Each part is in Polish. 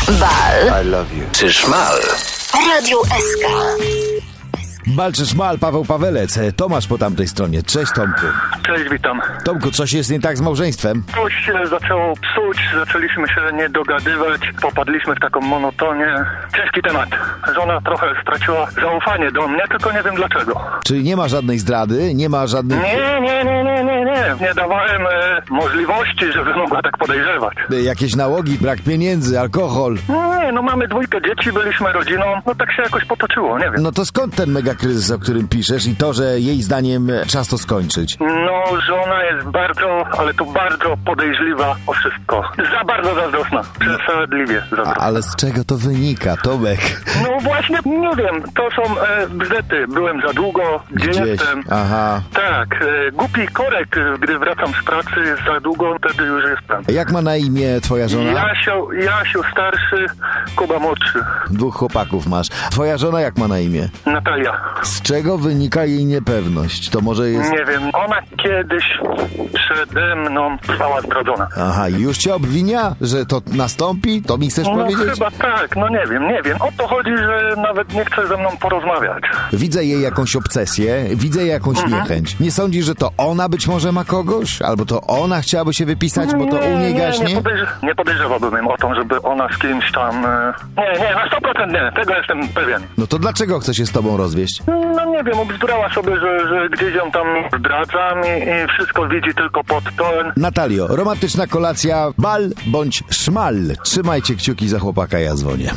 Bal. I love you. Czy szmal? Radio SK. Bal czy szmal, Paweł Pawelec, Tomasz po tamtej stronie. Cześć Tomku. Cześć, witam. Tomku, coś jest nie tak z małżeństwem? Coś się zaczęło psuć, zaczęliśmy się nie dogadywać, popadliśmy w taką monotonię. Ciężki temat. Żona trochę straciła zaufanie do mnie, tylko nie wiem dlaczego. Czyli nie ma żadnej zdrady, nie ma żadnych... Nie dawałem możliwości, żeby mogła tak podejrzewać. Jakieś nałogi, brak pieniędzy, alkohol. Nie, no mamy 2 dzieci, byliśmy rodziną, no tak się jakoś potoczyło, nie wiem. No to skąd ten mega kryzys, o którym piszesz i to, że jej zdaniem czas to skończyć? No, żona jest bardzo, ale to bardzo podejrzliwa o wszystko. Za bardzo zazdrosna. Przesadliwie zazdrosna. Ale z czego to wynika, Tomek? No właśnie, nie wiem, to są bzdety. Byłem za długo, gdzie jestem. Aha. Tak, głupi korek, gdy wracam z pracy, jest za długo, wtedy już jestem. Jak ma na imię twoja żona? Jasiu starszy, Kuba młodszy. 2 chłopaków masz. Twoja żona jak ma na imię? Natalia. Z czego wynika jej niepewność? To może jest... Nie wiem, ona kiedyś przede mną została zdradzona. Aha, i już cię obwinia, że to nastąpi? To mi chcesz powiedzieć? Chyba tak, no nie wiem. O to chodzi, że nawet nie chce ze mną porozmawiać. Widzę jej jakąś obsesję, widzę jej jakąś niechęć. Nie sądzisz, że to ona być może ma kogoś? Albo to ona chciałaby się wypisać, bo to u niej gaśnie? Nie podejrzewałbym o tym, żeby ona z kimś tam... Nie, na 100% nie, tego jestem pewien. No to dlaczego chce się z tobą rozwieść? No nie wiem, obzdurała sobie, że gdzieś ją tam zdradzam i wszystko widzi tylko pod ten... Natalio, romantyczna kolacja, bal bądź szmal. Trzymajcie kciuki za chłopaka, ja dzwonię.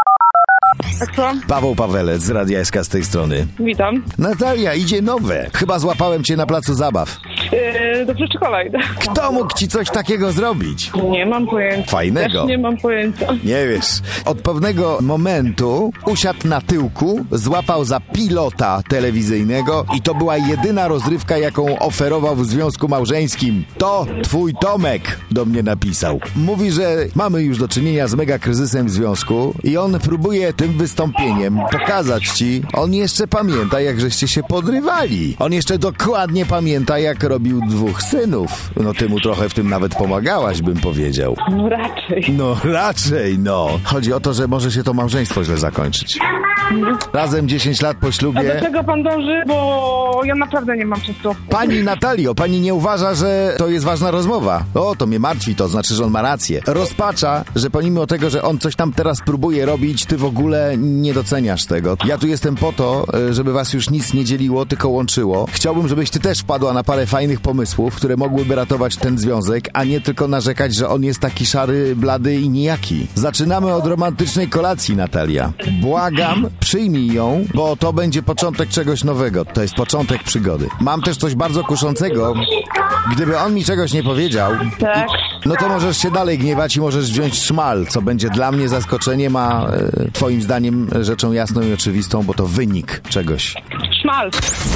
Tak, co? Paweł Pawelec z Radia SK z tej strony. Witam. Natalia, idzie nowe. Chyba złapałem cię na placu zabaw. Do przedszkola idę. Kto mógł ci coś takiego zrobić? Nie mam pojęcia. Fajnego. Też nie mam pojęcia. Nie wiesz. Od pewnego momentu usiadł na tyłku, złapał za pilota telewizyjnego i to była jedyna rozrywka, jaką oferował w związku małżeńskim. To twój Tomek do mnie napisał. Mówi, że mamy już do czynienia z mega kryzysem w związku i on próbuje tym wystąpieniem pokazać ci, on jeszcze pamięta, jak żeście się podrywali. On jeszcze dokładnie pamięta, jak robił 2 synów. No ty mu trochę w tym nawet pomagałaś, bym powiedział. No raczej. No raczej, no. Chodzi o to, że może się to małżeństwo źle zakończyć. Razem 10 lat po A do ślubie. czego pan dąży? Bo ja naprawdę nie mam czasu. Pani Natalio, pani nie uważa, że to jest ważna rozmowa? O, to mnie martwi, to znaczy, że on ma rację. Rozpacza, że pomimo tego, że on coś tam teraz próbuje robić, ty w ogóle nie doceniasz tego. Ja tu jestem po to, żeby was już nic nie dzieliło, tylko łączyło. Chciałbym, żebyś ty też wpadła na parę fajnych pomysłów, które mogłyby ratować ten związek, a nie tylko narzekać, że on jest taki szary, blady i nijaki. Zaczynamy od romantycznej kolacji, Natalia. Błagam, przyjmij ją, bo to będzie początek czegoś nowego. To jest początek przygody. Mam też coś bardzo kuszącego. Gdyby on mi czegoś nie powiedział, Tak. no to możesz się dalej gniewać i możesz wziąć szmal, co będzie dla mnie zaskoczeniem, a twoim zdaniem rzeczą jasną i oczywistą, bo to wynik czegoś. Szmal.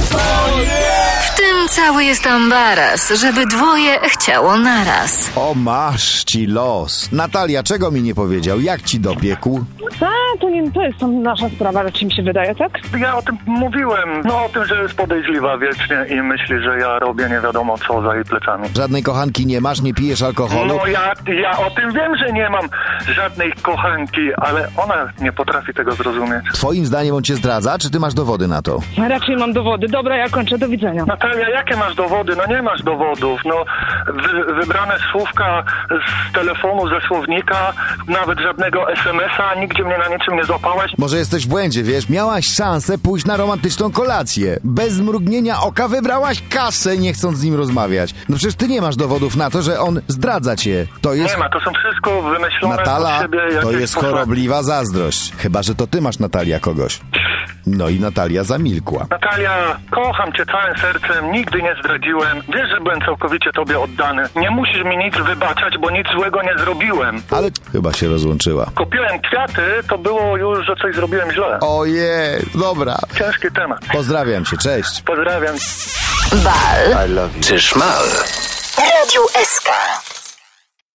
W tym cały jest ambaras, żeby 2 chciało naraz. O, masz ci los. Natalia, czego mi nie powiedział? Jak ci dobiegł? To jest tam nasza sprawa, raczej mi się wydaje, tak? Ja o tym mówiłem, o tym, że jest podejrzliwa wiecznie i myśli, że ja robię nie wiadomo co za jej plecami. Żadnej kochanki nie masz, nie pijesz alkoholu? No ja o tym wiem, że nie mam żadnej kochanki, ale ona nie potrafi tego zrozumieć. Twoim zdaniem on cię zdradza, czy ty masz dowody na to? Raczej mam dowody. Dobra, ja kończę. Do widzenia. Natalia, jakie masz dowody? No nie masz dowodów. No wybrane słówka z telefonu, ze słownika, nawet żadnego SMS-a, nigdzie mnie na niczym nie złapałaś. Może jesteś w błędzie, wiesz? Miałaś szansę pójść na romantyczną kolację. Bez mrugnienia oka wybrałaś kasę, nie chcąc z nim rozmawiać. No przecież ty nie masz dowodów na to, że on zdradza cię. To jest... Nie ma, to są wszystko wymyślone Natala, od siebie jakieś to jest chorobliwa zazdrość. Chyba że to ty masz, Natalia, kogoś. No i Natalia zamilkła. Natalia, kocham cię całym sercem, nigdy nie zdradziłem. Wiesz, że byłem całkowicie tobie oddany. Nie musisz mi nic wybaczać, bo nic złego nie zrobiłem. Ale chyba się rozłączyła. Kupiłem kwiaty, to było już, że coś zrobiłem źle. Ojej, dobra. Ciężki temat. Pozdrawiam cię, cześć. Pozdrawiam. Bal. I love you. Czy szmal? Radio